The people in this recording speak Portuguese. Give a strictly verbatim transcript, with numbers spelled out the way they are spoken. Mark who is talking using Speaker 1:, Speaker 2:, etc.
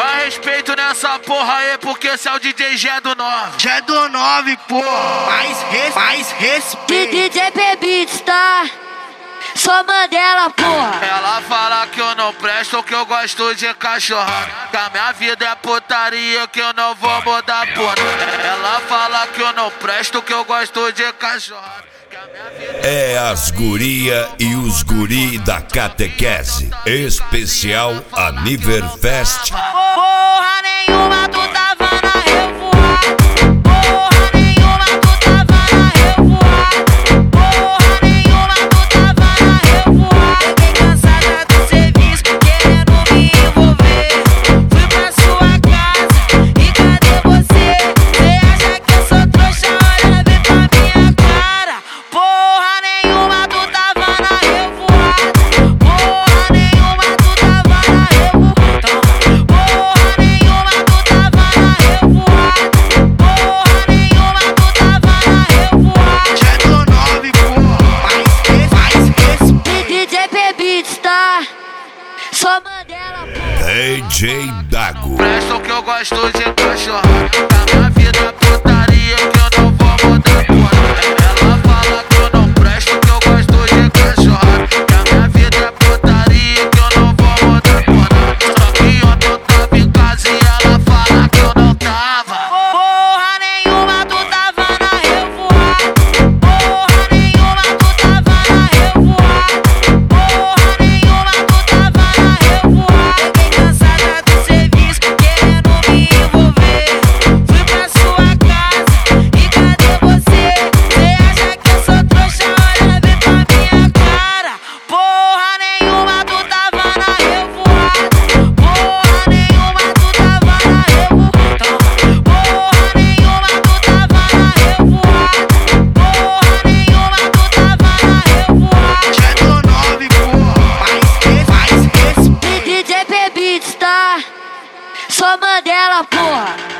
Speaker 1: Mas respeito nessa porra aí, porque esse é o D J G do nove.
Speaker 2: G do nove, porra. Mais, res, mais respeito.
Speaker 3: D J P Beats, tá? Só Mandela, porra.
Speaker 1: Ela fala que eu não presto, que eu gosto de cachorrada, que a minha vida é putaria, que eu não vou mudar porra. Ela fala que eu não presto, que eu gosto de cachorrada.
Speaker 4: É as guria e os guri da catequese. Especial Aniverfest.
Speaker 3: Porra nenhuma, tu tava na revoada. Porra nenhuma, tu tava na revoada. Porra nenhuma, tu tava na revoada. Fiquei cansada do serviço, querendo me envolver. Fui pra sua casa e cadê você? Cê acha que eu sou trouxa? Olha bem pra minha cara. Porra nenhuma, tu tava na revoada. Porra nenhuma, tu tava na revoada. Porra nenhuma, tu tava na revoada. Porra nenhuma, tu tava na revoada.
Speaker 2: G do nove, porra. Mais, mais respeito.
Speaker 3: D J P Beats, tá? Só Mandela, porra.
Speaker 4: D J Dago.
Speaker 1: Presto que eu gosto de cachorrada, que a minha vida é putaria, que eu não vou mudar porra. Ela fala que eu não presto, que eu gosto de cachorrada, que a minha vida é putaria, que eu não vou mudar porra. Só que ontem eu tava em casa e ela fala que eu não tava.
Speaker 3: Porra nenhuma, tu tava na revoada. Porra nenhuma, tu tava na revoada. Porra nenhuma, tu tava na revoada. Fiquei cansada do serviço, querendo me envolver. Fui pra sua casa e cadê você? Cê acha que eu sou trouxa? Olha bem pra minha cara. Porra nenhuma, tu tava na revoada. Porra nenhuma, tu tava na revoada. Porra nenhuma, tu tava na revoada. Porra nenhuma, tu tava na revoada.
Speaker 2: G do nove, porra. Mais, mais respeito.
Speaker 3: D J P Beats, tá? Só Mandela, porra.